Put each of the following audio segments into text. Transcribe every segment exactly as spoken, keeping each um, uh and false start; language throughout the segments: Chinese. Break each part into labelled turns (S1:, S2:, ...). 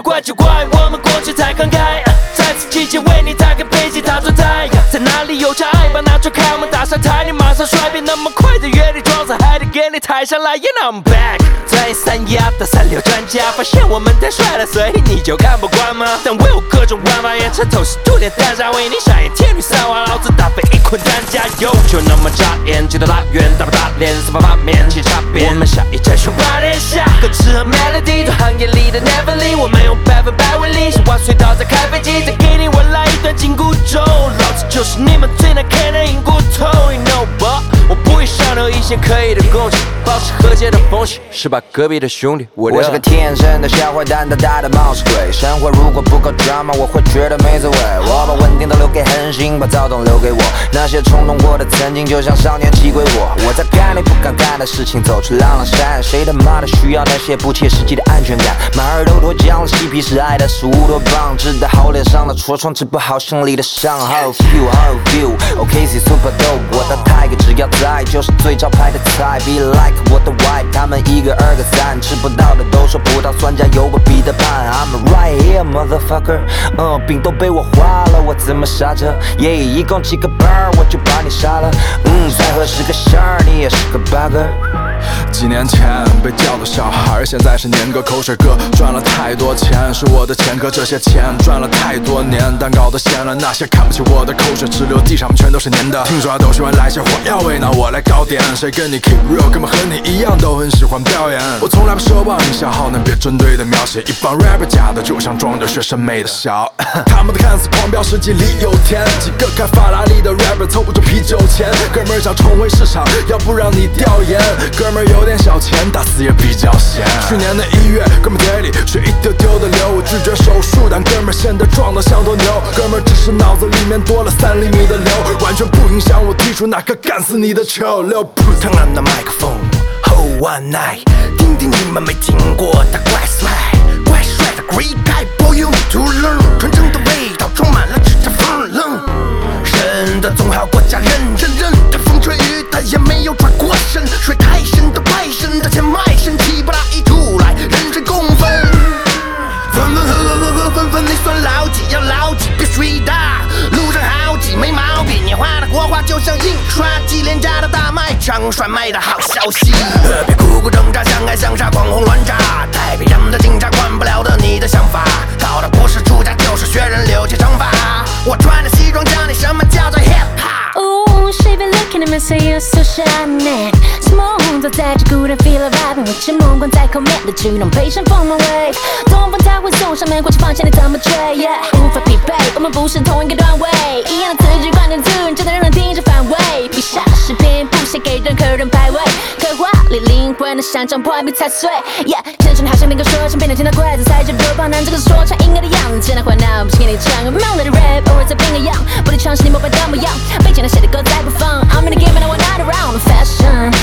S1: 怪就怪我们过去太慷慨，在此期间为你打开飞机踏坐台，在哪里有场爱把那船开，我们打上台，你马上衰变那么快的阅历装上，还得给你抬上来 ，You know I'm back。在三亚的三流专家发现我们太帅了，所以你就看不惯吗？但我有各种玩法，演成透视图点单杀，为你上演天女散花，老子打飞一捆担架，有就那么扎眼，记得拉远，大不打脸，四方八面起差别。我们下一站出发天下，歌词和 melody 做行业里的 never leave， 我们用百分百为力，是挖隧道再开飞机，再给你我来一段紧箍咒，老子就是你们最难看的硬骨头 ，You know what？ 我不会上流一线刻意的攻击，保持和解的风险，是把隔壁的兄弟我的。
S2: 我是个天生的小坏蛋，大大的冒失鬼。生活如果不够 drama， 我会觉得没滋味。我把稳定的留给恒星，把躁动留给我。那些冲动过的曾经，就像少年骑归我。我在干你不敢干的事情，走出浪浪山。谁他妈的需要那些不切实际的安全感？马耳都脱缰了，嬉皮是爱的是乌托邦，治得好脸上的痤疮，治不好心里的伤。How feel how feel？OK C super dope， 我的 tiger 只要在就是最招牌的菜。Be like 我的 wife， 他们一个二个三，吃不到的都说葡萄酸加有个彼得潘。I'm right here motherfucker， 嗯，饼都被我花了，我怎么刹车？耶，一共几个 bar 我就把你杀了。嗯，再喝十个馅儿，你也是个 bugger。
S3: 几年前被叫做小孩，现在是年个口水歌，赚了太多钱，是我的前科，这些钱赚了太多年，蛋糕都咸了，那些看不起我的口水直流，地上面全都是粘的。听说都喜欢来些火药味，那我来搞点。谁跟你 keep real， 根本和你一样，都很喜欢表演。我从来不奢望你消耗，能别针对的描写一帮 rapper 假的，就像装着学审美的笑。他们的看似狂飙，实际里有甜。几个开法拉利的 rapper 凑不住啤酒钱，哥们儿想重回市场，要不让你调研。哥们儿有点小钱，打死也比较闲。去年的一月，哥们儿嘴里是一丢丢的流，我拒绝手术，但哥们儿现在壮得像头牛。哥们儿只是脑子里面多了三厘米的瘤，完全不影响我提出那个干死你的球。六扑腾亮的麦克风 ，Hold one night， 听听你们没听过的怪帅，怪帅的 Great guy，Boy you need to learn， 纯正的味道充满了指甲缝冷，人的总好国家认认认，他风吹雨打也没有转过身，水太深的拜神的钱卖身，气不大一出来，人神共愤，分分合合合合分分，你算牢记要牢记，别水大，路上好记没毛病，年华的国画就像印刷机，廉价的大卖场甩卖的好消息，别苦苦挣扎，相爱相杀，狂轰乱炸，太平洋的警察管不了的你的想法，靠的不是出家就是学人留起长发，我穿着西装教你什么叫做 hip hop。Oh, she been looking at me say you're so shining， 什么红都在这孤单 feel vibing， 我只目光在后面的主动陪上风马 wave， 东风它会送上门，过去放下你怎么追 ，yeah， 无法匹配，我们不是同一个段位，一样的词句关键字，真的让人听着反胃，笔下的诗篇不写给任何人排位，刻画里灵魂的象征破坏比踩碎 ，yeah， 真实好像那个说唱，变得听到筷子塞着肉棒，难这个说唱应该的样子，真的坏闹，不是给你唱个梦里的 rap， 偶尔再变个样，不得唱是你膜拜的模样，被剪了写的歌再不放 ，I'm in the game and I'm not around fashion，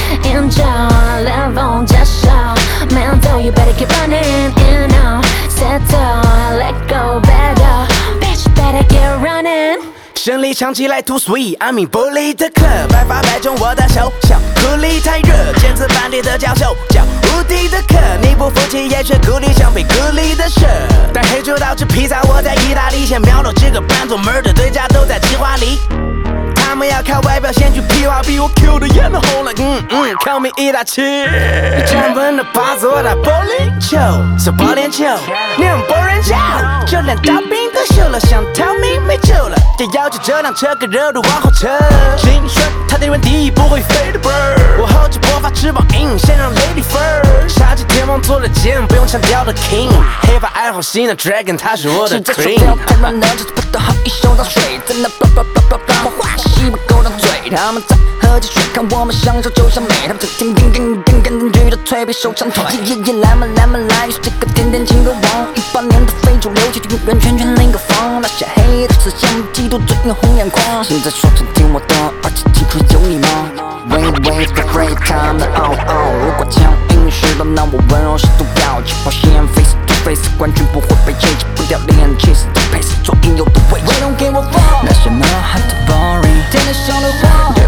S3: enjoy live on just show，man though you better keep running， you know settle let go better bitch better get running。胜利唱起来 too sweet， I mean 玻璃的壳，百发百中我的手，小苦力太热，尖刺半地的教授，叫无敌的壳，你不服气也学苦力像被孤立的蛇，带黑手道吃披萨，我在意大利先秒了这个伴奏门的对家都在计划里。他们要靠外表先去屁话，比我 Q 的眼都红了，嗯嗯 ，call me 一大气。站稳的趴坐在玻璃球，是玻璃球，你们不人教，就连当兵都休了，想逃命没救了，也要求这辆车跟热度往后撤。精神，他得问第一不会飞的 bird， 我后期勃发翅膀硬，先让 lady first。杀鸡天王做了剑，不用强调的 king， 黑发爱好新的 dragon， 他是我的 queen。太乱了，这次不得好一手到水，在那 blah blah blah blah blah， 我话戏不够到嘴，他们在喝着水，看我们享受就像美，他们在听叮叮叮跟剧的推背手长腿，夜夜来嘛来嘛来，又是这个甜甜情歌王，一八年的非主流，就永远圈圈另一个方，那些黑的思想嫉妒罪恶红眼眶，现在说唱听我的，而且听出有你吗 ？Wait wait the free time 的嗷嗷，如果强硬是的，那我温柔是毒药，起跑线 face to face， 冠军不会被 change， 不掉脸 chase the pace， 做应有的位置， don't give a fuck， 那些呐喊的 boring， 天天想的话，对不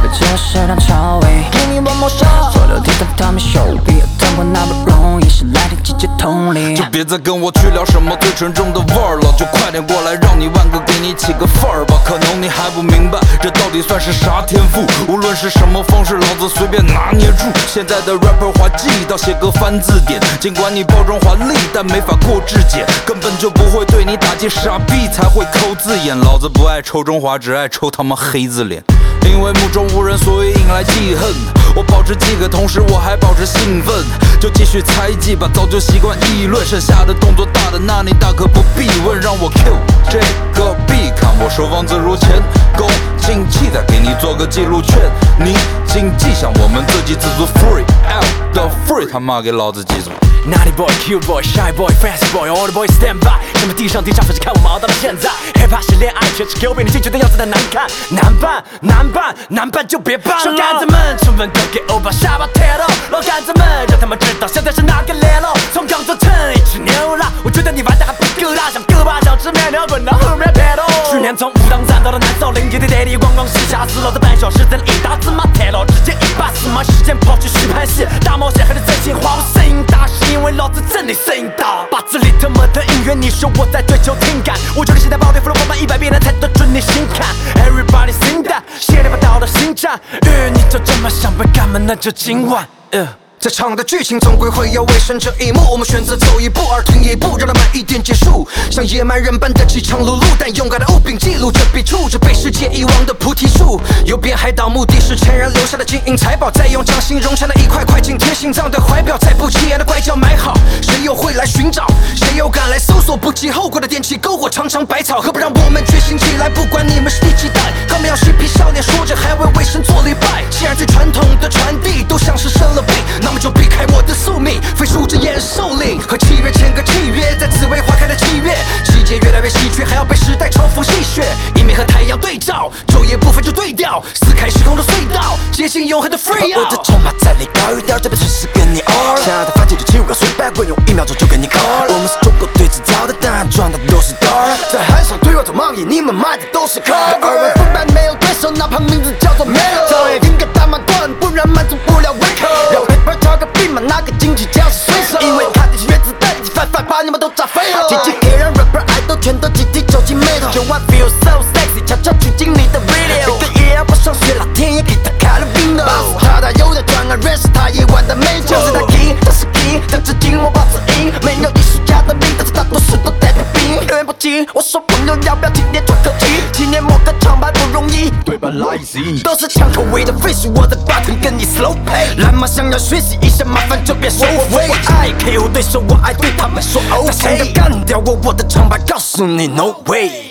S4: 这是梁朝伟。Give me one more shot， 所有地方他们手臂，生活那么容易，是来电季节同理。
S3: 就别再跟我去聊什么最纯正的味儿了，就快点过来，让你万个给你起个份儿吧。可能你还不明白，这到底算是啥天赋？无论是什么方式，老子随便拿捏住。现在的 rapper 滑稽到写歌翻字典，尽管你包装华丽，但没法过质检，根本就不会对你打击，傻逼才会抠字眼。老子不爱抽中华，只爱抽他妈黑字脸。因为目中无人，所以引来记恨。我保持饥渴，同时我还保持兴奋，就继续猜忌吧，早就习惯议论。剩下的动作大的，那你大可不必问。让我 Q 这个 B， 看我收放自如，前功尽弃，再给你做个记录，劝你谨记，向我们自给自足 ，free out the free， 他妈给老子记住。
S1: Naughty boy, cute boy, shy boy, fancy boy, all the boys stand by。什么地上地下，粉丝看我们熬到了现在。hiphop 是恋爱，却是给我比你进去的样子的难看，难办难办难办就别办了。小杆子们，充分都给欧巴下巴贴了。老杆子们，让他们知道现在是哪个 level。从刚做成一只牛郎，我觉得你玩的还不够大，像胳膊想吃面条滚到后面pedal。去年从武当山到了南少林，夜地地里咣咣十下死了的半小时，等一打字马贴了，直接一把死马，时间跑去续盘戏，大冒险还是真心话，我声音大是因为老子真的声音大。把子里他妈的音乐，你说我在追求听感，我觉得现在爆点 flow 放满一百遍的才对准你心坎。Everybody sing that， 写了把刀的心战，呃，你就这么想被干嘛？那就今晚，呃。
S5: 在场的剧情总归会有尾声这一幕，我们选择走一步而停一步，让它慢一点结束。像野蛮人般的饥肠辘辘，但勇敢的物品记录着笔触，这被世界遗忘的菩提树。游边海岛，目的是前人留下的金银财宝，再用掌心融成了一块块紧贴心脏的怀表，在不起眼的拐角埋好。谁又会来寻找？谁又敢来搜索？不计后果的电器篝火，尝尝百草，何不让我们觉醒起来？不管你们是第几代，高苗嬉皮少年说着还为为神做礼拜。既然最传统的传递都像是生了病，那么就避开我的宿命，飞出这野兽令，和七月签个契约，在紫薇花开的七月，季节越来越稀缺，还要被时代嘲讽戏谑。一面和太阳对照，昼夜不分就对调，撕开时空的隧道，接近永恒的 free out。
S4: 我的筹码再离高一点，这边随时跟你 all。想要的反击就请勿要随便滚，用一秒钟就跟你 call。我们是中国队制造的蛋，赚的都是 dollar。
S5: 在海上对我做贸易，你们卖的都是 car。二位腐败没有对手，哪怕名字叫做 Melo。早也应该打满贯，不然满足不了胃口。让 rapper 挑个病嘛，拿个金曲奖是随手。因为看的是原子弹，一起翻翻把你们都炸飞了。集集可以让 rapper 爱豆全都集体走进眉头。就 I feel so sexy， 悄悄取进你的 video。每个夜晚不上学，老天爷给他开了 window。他他有点专案，认识他夜晚的美酒。就是他 king， 他是 king， 但至今我保持 in， 没有艺术家的命，但是大多数都带着病。有点不急，我说朋友要不要今天喘口气？今年摸个长牌不容易，对吧 ？Lazy 都是抢口味的 fish， 我的 button 跟你 slow play。蓝马想要学习一下，麻烦就别说我废。我爱 K O 对手，我爱对他们说 OK。他想要干掉我，我的长牌告诉你 no way。